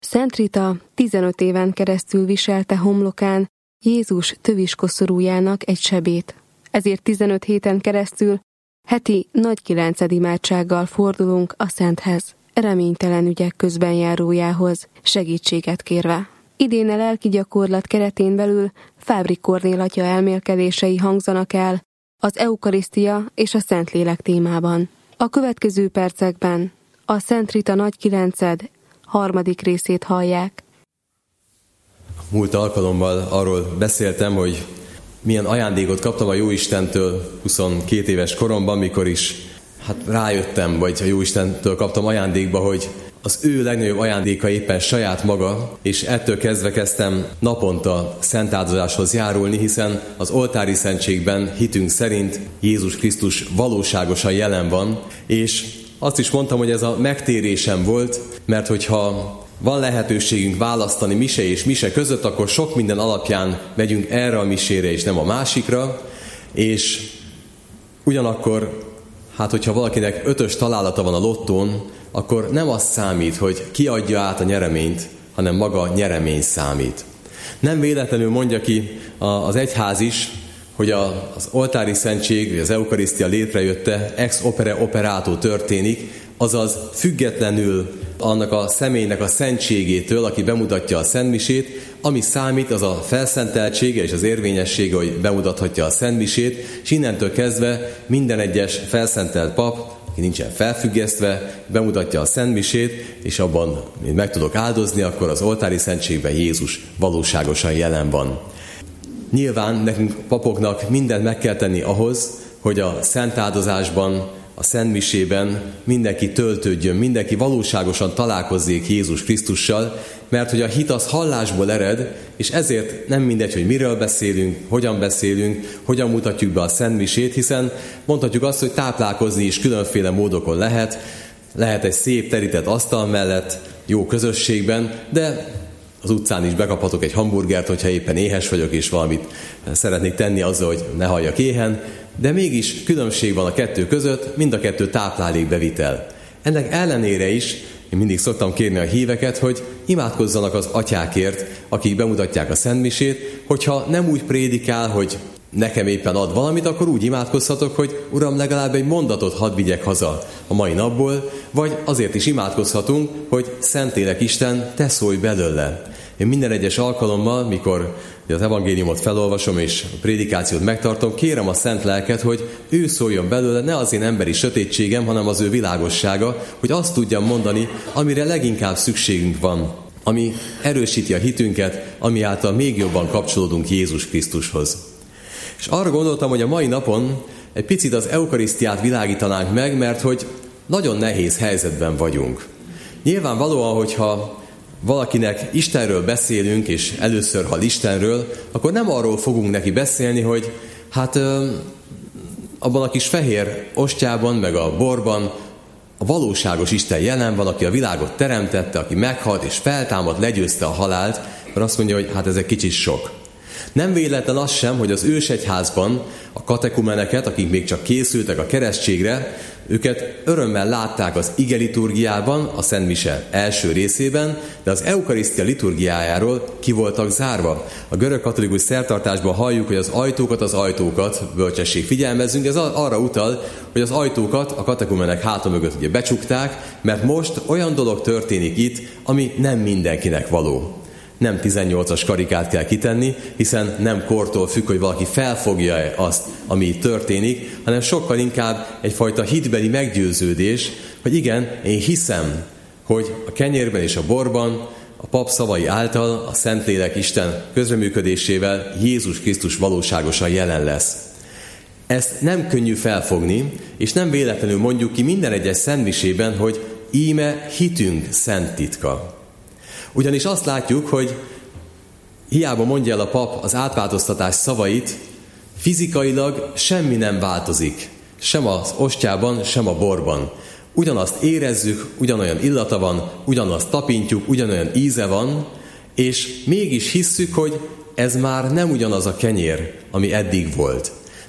Szent Rita 15 éven keresztül viselte homlokán Jézus töviskoszorújának egy sebét. Ezért 15 héten keresztül heti nagy kilencedimádsággal fordulunk a Szenthez, reménytelen ügyek közben járójához, segítséget kérve. Idén a lelki gyakorlat keretén belül Fábri Kornél atya elmélkedései hangzanak el az eukarisztia és a Szentlélek témában. A következő percekben a Szent Rita Nagy Kilenced harmadik részét hallják. Múlt alkalommal arról beszéltem, hogy milyen ajándékot kaptam a Jóistentől 22 éves koromban, mikor is rájöttem, vagy a Jóistentől kaptam ajándékba, hogy az ő legnagyobb ajándéka éppen saját maga, és ettől kezdve kezdtem naponta szentáldozáshoz járulni, hiszen az oltári szentségben hitünk szerint Jézus Krisztus valóságosan jelen van, és azt is mondtam, hogy ez a megtérésem volt, mert hogyha van lehetőségünk választani mise és mise között, akkor sok minden alapján megyünk erre a misére és nem a másikra, és ugyanakkor, hogyha valakinek 5-ös találata van a lottón, akkor nem az számít, hogy ki adja át a nyereményt, hanem maga a nyeremény számít. Nem véletlenül mondja ki az egyház is, hogy az oltári szentség, vagy az eukarisztia létrejötte ex opere operato történik, azaz függetlenül annak a személynek a szentségétől, aki bemutatja a szentmisét, ami számít, az a felszenteltsége és az érvényessége, hogy bemutathatja a szentmisét, és innentől kezdve minden egyes felszentelt pap, aki nincsen felfüggesztve, bemutatja a szentmisét, és abban meg tudok áldozni, akkor az oltári szentségben Jézus valóságosan jelen van. Nyilván nekünk papoknak mindent meg kell tenni ahhoz, hogy a szentáldozásban, a szentmisében mindenki töltődjön, mindenki valóságosan találkozzék Jézus Krisztussal, mert hogy a hit az hallásból ered, és ezért nem mindegy, hogy miről beszélünk, hogyan mutatjuk be a szentmisét, hiszen mondhatjuk azt, hogy táplálkozni is különféle módokon lehet egy szép terített asztal mellett, jó közösségben, de az utcán is bekaphatok egy hamburgert, hogyha éppen éhes vagyok, és valamit szeretnék tenni azzal, hogy ne halljak éhen, de mégis különbség van a kettő között, mind a kettő táplálékbevitel. Ennek ellenére is én mindig szoktam kérni a híveket, hogy imádkozzanak az atyákért, akik bemutatják a szentmisét, hogyha nem úgy prédikál, hogy nekem éppen ad valamit, akkor úgy imádkozhatok, hogy Uram, legalább egy mondatot hadd vigyek haza a mai napból, vagy azért is imádkozhatunk, hogy Szentlélek Isten, te szólj belőle. Én minden egyes alkalommal, mikor az evangéliumot felolvasom és a prédikációt megtartom, kérem a Szent Lelket, hogy ő szóljon belőle, ne az én emberi sötétségem, hanem az ő világossága, hogy azt tudjam mondani, amire leginkább szükségünk van, ami erősíti a hitünket, ami által még jobban kapcsolódunk Jézus Krisztushoz. És arra gondoltam, hogy a mai napon egy picit az eukarisztiát világítanánk meg, mert hogy nagyon nehéz helyzetben vagyunk. Nyilvánvalóan, hogyha valakinek Istenről beszélünk, és először hall Istenről, akkor nem arról fogunk neki beszélni, hogy abban a kis fehér ostyában, meg a borban a valóságos Isten jelen van, aki a világot teremtette, aki meghalt és feltámadt, legyőzte a halált, mert azt mondja, hogy ez egy kicsit sok. Nem véletlen az sem, hogy az ősegyházban a katekumeneket, akik még csak készültek a keresztségre, őket örömmel látták az ige liturgiában, a Szent Mise első részében, de az eukarisztia liturgiájáról ki voltak zárva. A görög katolikus szertartásban halljuk, hogy az ajtókat, bölcsesség figyelmezzünk, ez arra utal, hogy az ajtókat a katekumenek háta mögött ugye becsukták, mert most olyan dolog történik itt, ami nem mindenkinek való. Nem 18-as karikát kell kitenni, hiszen nem kortól függ, hogy valaki felfogja azt, ami itt történik, hanem sokkal inkább egyfajta hitbeli meggyőződés, hogy igen, én hiszem, hogy a kenyérben és a borban a pap szavai által, a Szentlélek Isten közreműködésével Jézus Krisztus valóságosan jelen lesz. Ezt nem könnyű felfogni, és nem véletlenül mondjuk ki minden egyes szentmisében, hogy íme hitünk szent titka. Ugyanis azt látjuk, hogy hiába mondja el a pap az átváltoztatás szavait, fizikailag semmi nem változik, sem az ostyában, sem a borban. Ugyanazt érezzük, ugyanolyan illata van, ugyanazt tapintjuk, ugyanolyan íze van, és mégis hisszük, hogy ez már nem ugyanaz a kenyér, ami eddig volt.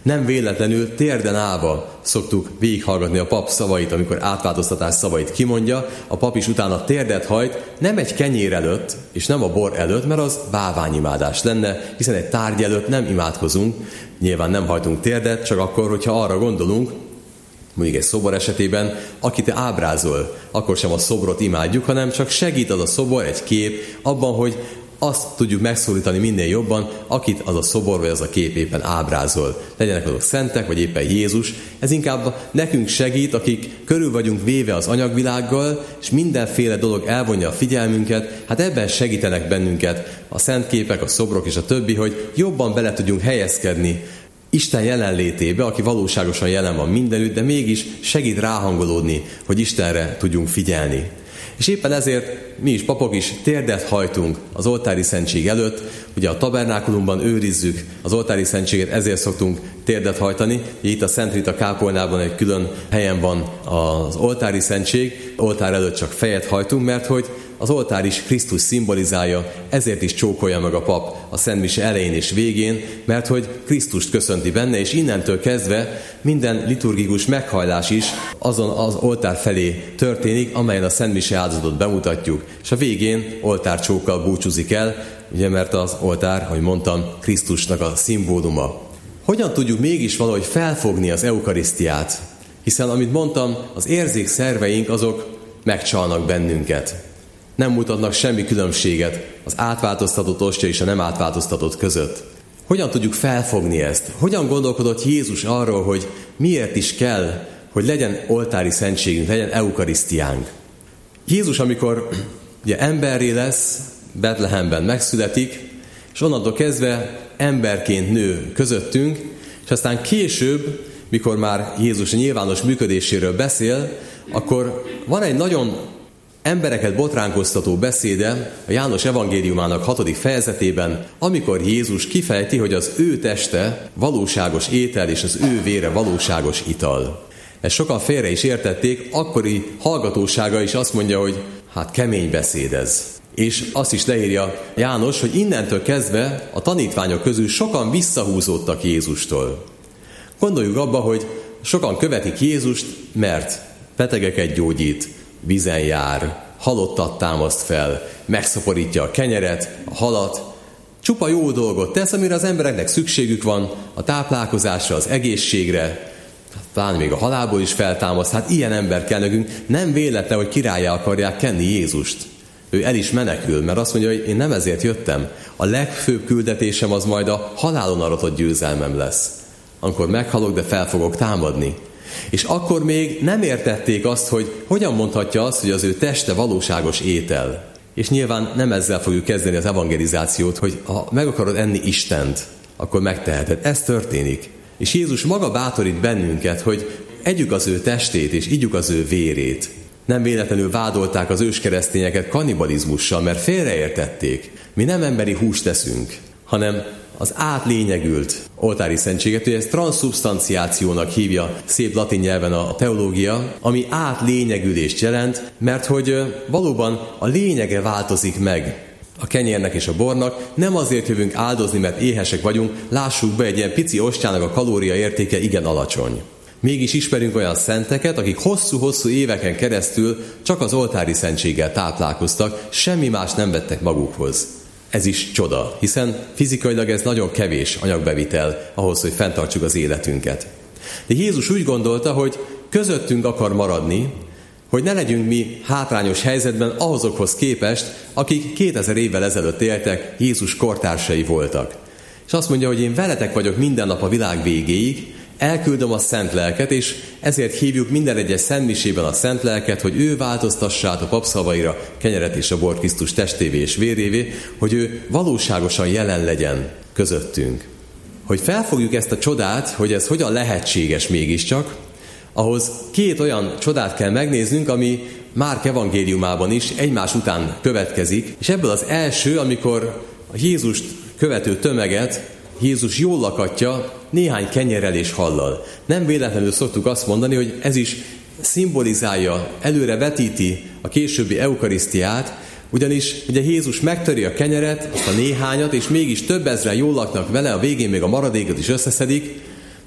Nem véletlenül térden állva szoktuk végighallgatni a pap szavait, amikor átváltoztatás szavait kimondja, a pap is utána térdet hajt, nem egy kenyér előtt, és nem a bor előtt, mert az bálványimádás lenne, hiszen egy tárgy előtt nem imádkozunk, nyilván nem hajtunk térdet, csak akkor, hogyha arra gondolunk, mondjuk egy szobor esetében, akit ábrázol, akkor sem a szobrot imádjuk, hanem csak segít az a szobor, egy kép abban, hogy azt tudjuk megszólítani minél jobban, akit az a szobor vagy az a kép éppen ábrázol. Legyenek azok szentek, vagy éppen Jézus. Ez inkább nekünk segít, akik körül vagyunk véve az anyagvilággal, és mindenféle dolog elvonja a figyelmünket. Hát ebben segítenek bennünket a szent képek, a szobrok és a többi, hogy jobban bele tudjunk helyezkedni Isten jelenlétébe, aki valóságosan jelen van mindenütt, de mégis segít ráhangolódni, hogy Istenre tudjunk figyelni. És éppen ezért mi is, papok is térdet hajtunk az oltári szentség előtt. Ugye a tabernákulumban őrizzük az oltári szentséget, ezért szoktunk térdet hajtani. Itt a Szent Rita kápolnában egy külön helyen van az oltári szentség. Oltár előtt csak fejet hajtunk, mert hogy az oltár is Krisztus szimbolizálja, ezért is csókolja meg a pap a Szent Mise elején és végén, mert hogy Krisztust köszönti benne, és innentől kezdve minden liturgikus meghajlás is azon az oltár felé történik, amelyen a Szent Mise áldozatot bemutatjuk, és a végén oltárcsókkal búcsúzik el, ugye, mert az oltár, ahogy mondtam, Krisztusnak a szimbóluma. Hogyan tudjuk mégis valahogy felfogni az eukarisztiát? Hiszen, amit mondtam, az érzékszerveink azok megcsalnak bennünket. Nem mutatnak semmi különbséget az átváltoztatott ostya és a nem átváltoztatott között. Hogyan tudjuk felfogni ezt? Hogyan gondolkodott Jézus arról, hogy miért is kell, hogy legyen oltári szentségünk, legyen eukarisztiánk? Jézus, amikor ugye emberré lesz, Betlehemben megszületik, és onnantól kezdve emberként nő közöttünk, és aztán később, mikor már Jézus nyilvános működéséről beszél, akkor van egy nagyon embereket botránkoztató beszéde a János evangéliumának 6. fejezetében, amikor Jézus kifejti, hogy az ő teste valóságos étel, és az ő vére valóságos ital. Ezt sokan félre is értették, akkori hallgatósága is azt mondja, hogy hát kemény beszéd ez. És azt is leírja János, hogy innentől kezdve a tanítványok közül sokan visszahúzódtak Jézustól. Gondoljuk abba, hogy sokan követik Jézust, mert betegeket gyógyít, vízen jár, halottat támaszt fel, megszaporítja a kenyeret, a halat. Csupa jó dolgot tesz, amire az embereknek szükségük van, a táplálkozásra, az egészségre, talán még a halálból is feltámaszt. Hát ilyen ember kell nekünk. Nem véletlen, hogy királlyá akarják kenni Jézust. Ő el is menekül, mert azt mondja, hogy én nem ezért jöttem. A legfőbb küldetésem az majd a halálon aratott győzelmem lesz. Amikor meghalok, de fel fogok támadni. És akkor még nem értették azt, hogy hogyan mondhatja azt, hogy az ő teste valóságos étel. És nyilván nem ezzel fogjuk kezdeni az evangelizációt, hogy ha meg akarod enni Istent, akkor megteheted. Ez történik. És Jézus maga bátorít bennünket, hogy együk az ő testét és igyük az ő vérét. Nem véletlenül vádolták az őskeresztényeket kannibalizmussal, mert félreértették. Mi nem emberi húst teszünk, hanem az átlényegült oltári szentséget, hogy ezt transzubstanciációnak hívja szép latin nyelven a teológia, ami átlényegülést jelent, mert hogy valóban a lényege változik meg a kenyérnek és a bornak. Nem azért jövünk áldozni, mert éhesek vagyunk, lássuk be, egy ilyen pici ostyának a kalóriaértéke igen alacsony. Mégis ismerünk olyan szenteket, akik hosszú-hosszú éveken keresztül csak az oltári szentséggel táplálkoztak, semmi más nem vettek magukhoz. Ez is csoda, hiszen fizikailag ez nagyon kevés anyagbevitel ahhoz, hogy fenntartsuk az életünket. De Jézus úgy gondolta, hogy közöttünk akar maradni, hogy ne legyünk mi hátrányos helyzetben ahhozokhoz képest, akik 2000 évvel ezelőtt éltek, Jézus kortársai voltak. És azt mondja, hogy én veletek vagyok minden nap a világ végéig, elküldöm a Szent Lelket, és ezért hívjuk minden egyes szentmisében a Szent Lelket, hogy ő változtassa át a pap szavaira kenyeret és a bort Krisztus testévé és vérévé, hogy ő valóságosan jelen legyen közöttünk. Hogy felfogjuk ezt a csodát, hogy ez hogyan lehetséges mégiscsak, ahhoz 2 olyan csodát kell megnéznünk, ami Márk evangéliumában is egymás után következik, és ebből az első, amikor a Jézust követő tömeget Jézus jól lakatja néhány kenyerrel és hallal. Nem véletlenül szoktuk azt mondani, hogy ez is szimbolizálja, előre vetíti a későbbi eukarisztiát, ugyanis ugye Jézus megtöri a kenyeret, azt a néhányat, és mégis több ezren jól laknak vele, a végén még a maradékot is összeszedik,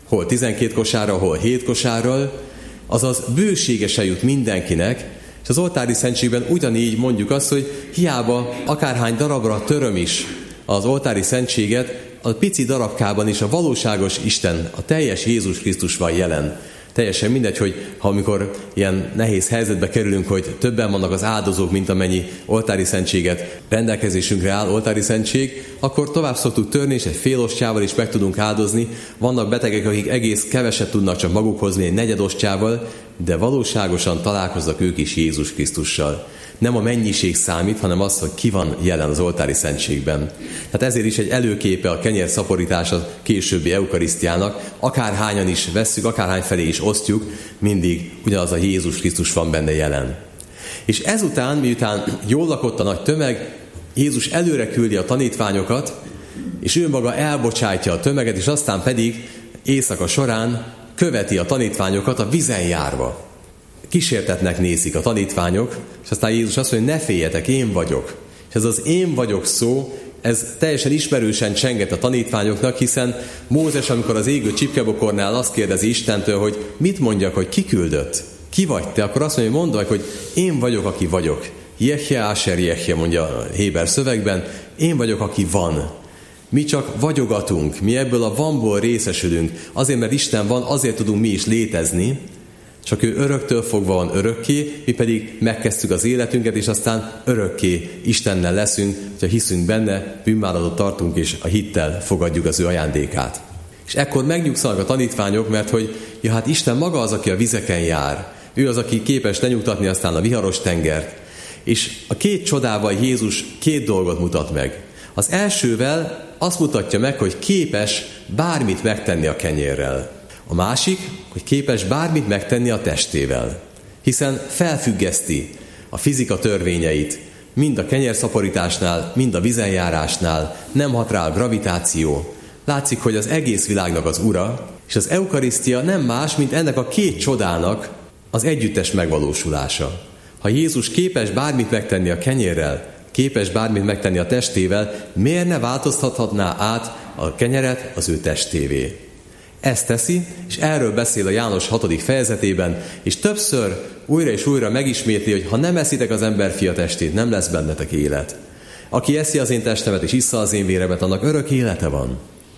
hol 12 kosárral, hol 7 kosárral, azaz bőségesen jut mindenkinek, és az oltári szentségben ugyanígy mondjuk azt, hogy hiába akárhány darabra töröm is az oltári szentséget, a pici darabkában is a valóságos Isten, a teljes Jézus Krisztus van jelen. Teljesen mindegy, hogy ha amikor ilyen nehéz helyzetbe kerülünk, hogy többen vannak az áldozók, mint amennyi oltári szentséget rendelkezésünkre áll, oltári szentség, akkor tovább szoktuk törni, és egy fél ostjával is meg tudunk áldozni. Vannak betegek, akik egész keveset tudnak csak maguk hozni egy negyed ostjával, de valóságosan találkoznak ők is Jézus Krisztussal. Nem a mennyiség számít, hanem az, hogy ki van jelen az oltári szentségben. Tehát ezért is egy előképe a kenyérszaporítás a későbbi eukarisztiának. Akárhányan is vesszük, akárhány felé is osztjuk, mindig ugyanaz a Jézus Krisztus van benne jelen. És ezután, miután jól lakott a nagy tömeg, Jézus előre küldi a tanítványokat, és ő maga elbocsátja a tömeget, és aztán pedig éjszaka során követi a tanítványokat a vizen járva. Kísértetnek nézik a tanítványok, és aztán Jézus azt mondja, hogy ne féljetek, én vagyok. És ez az én vagyok szó, ez teljesen ismerősen csengett a tanítványoknak, hiszen Mózes, amikor az égő csipkebokornál azt kérdezi Istentől, hogy mit mondjak, hogy ki küldött? Ki vagy te? Akkor azt mondja, hogy mondd, hogy én vagyok, aki vagyok. Jehje, Áser, Jehje, mondja a héber szövegben, én vagyok, aki van. Mi csak vagyogatunk, mi ebből a vanból részesülünk. Azért, mert Isten van, azért tudunk mi is létezni, csak ő öröktől fogva van örökké, mi pedig megkezdtük az életünket, és aztán örökké Istennel leszünk, hogyha hiszünk benne, bűnvállalatot tartunk, és a hittel fogadjuk az ő ajándékát. És ekkor megnyugszanak a tanítványok, mert hogy ja, hát Isten maga az, aki a vizeken jár. Ő az, aki képes lenyugtatni aztán a viharos tengert. És a két csodával Jézus két dolgot mutat meg. Az elsővel azt mutatja meg, hogy képes bármit megtenni a kenyérrel. A másik, hogy képes bármit megtenni a testével. Hiszen felfüggeszti a fizika törvényeit, mind a kenyérszaporításnál, mind a vizenjárásnál, nem hat rá a gravitáció. Látszik, hogy az egész világnak az ura, és az eukarisztia nem más, mint ennek a két csodának az együttes megvalósulása. Ha Jézus képes bármit megtenni a kenyérrel, képes bármit megtenni a testével, miért ne változtathatná át a kenyeret az ő testévé? Ezt teszi, és erről beszél a János 6. fejezetében, és többször újra és újra megismétli, hogy ha nem eszitek az emberfia testét, nem lesz bennetek élet. Aki eszi az én testemet és issza az én véremet, annak örök élete van.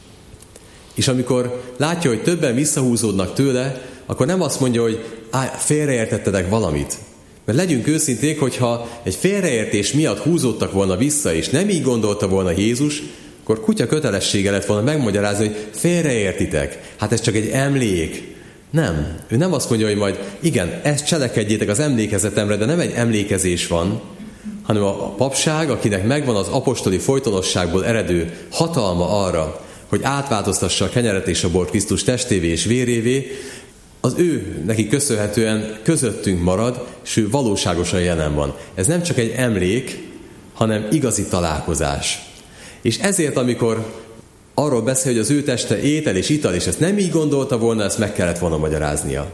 És amikor látja, hogy többen visszahúzódnak tőle, akkor nem azt mondja, hogy félreértettetek valamit. Mert legyünk őszinték, hogyha egy félreértés miatt húzódtak volna vissza, és nem így gondolta volna Jézus, akkor kutya kötelessége lett volna megmagyarázni, hogy félreértitek. Hát ez csak egy emlék. Nem. Ő nem azt mondja, hogy majd igen, ezt cselekedjétek az emlékezetemre, de nem egy emlékezés van, hanem a papság, akinek megvan az apostoli folytonosságból eredő hatalma arra, hogy átváltoztassa a kenyeret és a bort Krisztus testévé és vérévé, az ő neki köszönhetően közöttünk marad, és ő valóságosan jelen van. Ez nem csak egy emlék, hanem igazi találkozás. És ezért, amikor arról beszél, hogy az ő teste étel és ital, és ezt nem így gondolta volna, ezt meg kellett volna magyaráznia.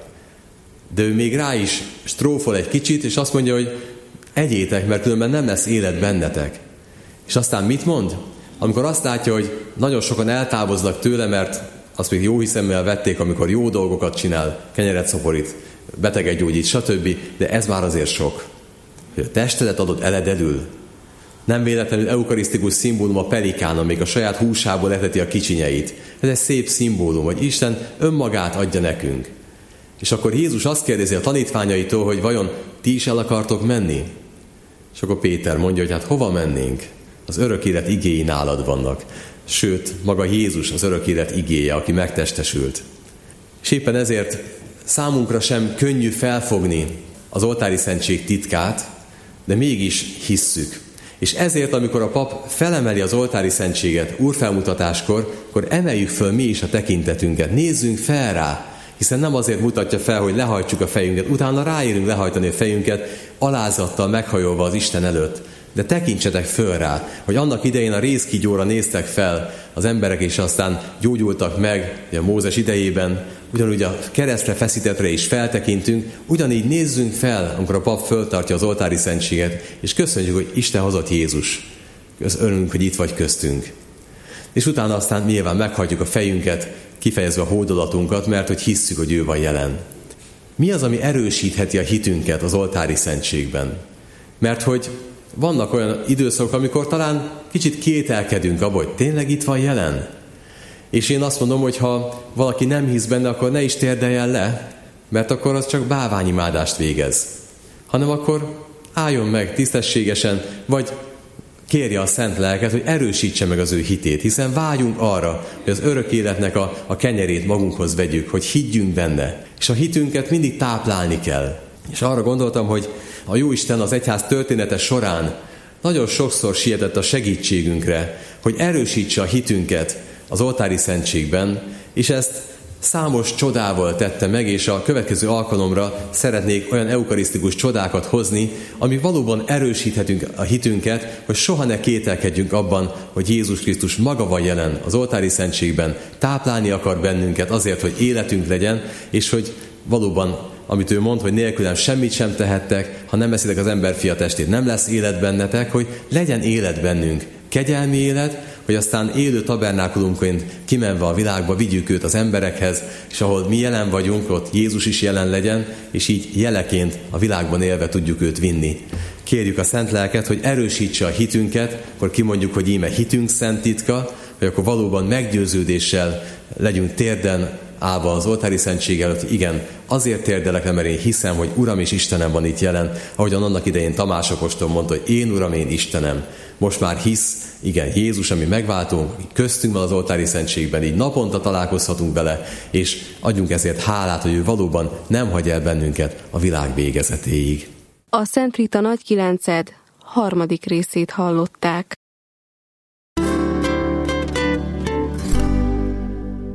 De ő még rá is strófol egy kicsit, és azt mondja, hogy egyétek, mert különben nem lesz élet bennetek. És aztán mit mond? Amikor azt látja, hogy nagyon sokan eltávoznak tőle, mert azt még jó hiszemmel vették, amikor jó dolgokat csinál, kenyeret szaporít, beteget gyógyít, stb. De ez már azért sok. Hogy a testedet adod elededül. Nem véletlenül eukarisztikus szimbólum a pelikán, amíg a saját húsából eteti a kicsinyeit. Ez egy szép szimbólum, hogy Isten önmagát adja nekünk. És akkor Jézus azt kérdezi a tanítványaitól, hogy vajon ti is el akartok menni? És akkor Péter mondja, hogy hát hova mennénk? Az örök élet igéi nálad vannak. Sőt, maga Jézus az örök élet igéje, aki megtestesült. És éppen ezért számunkra sem könnyű felfogni az oltári szentség titkát, de mégis hisszük. És ezért, amikor a pap felemeli az oltári szentséget úrfelmutatáskor, akkor emeljük föl mi is a tekintetünket, nézzünk fel rá, hiszen nem azért mutatja fel, hogy lehajtsuk a fejünket, utána ráérünk lehajtani a fejünket, alázattal meghajolva az Isten előtt. De tekintsetek föl rá, hogy annak idején a rézkígyóra néztek fel az emberek, és aztán gyógyultak meg, ugye a Mózes idejében, ugyanúgy a keresztre feszítettre is feltekintünk, ugyanígy nézzünk fel, amikor a pap föltartja az oltári szentséget, és köszönjük, hogy Isten hozott Jézus. Örülünk, hogy itt vagy köztünk. És utána aztán nyilván meghajtjuk a fejünket, kifejezve a hódolatunkat, mert hogy hisszük, hogy ő van jelen. Mi az, ami erősítheti a hitünket az oltári szentségben? Mert hogy vannak olyan időszakok, amikor talán kicsit kételkedünk abban, hogy tényleg itt van jelen. És én azt mondom, hogy ha valaki nem hisz benne, akkor ne is térdeljen le, mert akkor az csak bálványimádást végez. Hanem akkor álljon meg tisztességesen, vagy kérje a Szent Lelket, hogy erősítse meg az ő hitét, hiszen vágyunk arra, hogy az örök életnek a kenyerét magunkhoz vegyük, hogy higgyünk benne. És a hitünket mindig táplálni kell. És arra gondoltam, hogy a Jóisten az egyház története során nagyon sokszor sietett a segítségünkre, hogy erősítse a hitünket az oltári szentségben, és ezt számos csodával tette meg, és a következő alkalomra szeretnék olyan eukarisztikus csodákat hozni, ami valóban erősíthetünk a hitünket, hogy soha ne kételkedjünk abban, hogy Jézus Krisztus maga van jelen az oltári szentségben, táplálni akar bennünket azért, hogy életünk legyen, és hogy valóban, amit ő mond, hogy nélkülem semmit sem tehettek, ha nem eszitek az emberfia testét, nem lesz élet bennetek, hogy legyen élet bennünk, kegyelmi élet, hogy aztán élő tabernákulumként kimenve a világba vigyük őt az emberekhez, és ahol mi jelen vagyunk, ott Jézus is jelen legyen, és így jeleként a világban élve tudjuk őt vinni. Kérjük a Szent Lelket, hogy erősítse a hitünket, akkor kimondjuk, hogy íme hitünk szent titka, hogy akkor valóban meggyőződéssel legyünk térden állva az oltári szentség előtt, igen, azért térdelek le, mert én hiszem, hogy Uram és Istenem van itt jelen, ahogyan annak idején Tamás apostol mondta, hogy én Uram, én Istenem. Most már hisz, igen, Jézus, ami megváltunk, köztünk van az oltári szentségben, így naponta találkozhatunk vele, és adjunk ezért hálát, hogy ő valóban nem hagy el bennünket a világ végezetéig. A Szent Rita Nagykilenced 3. részét hallották.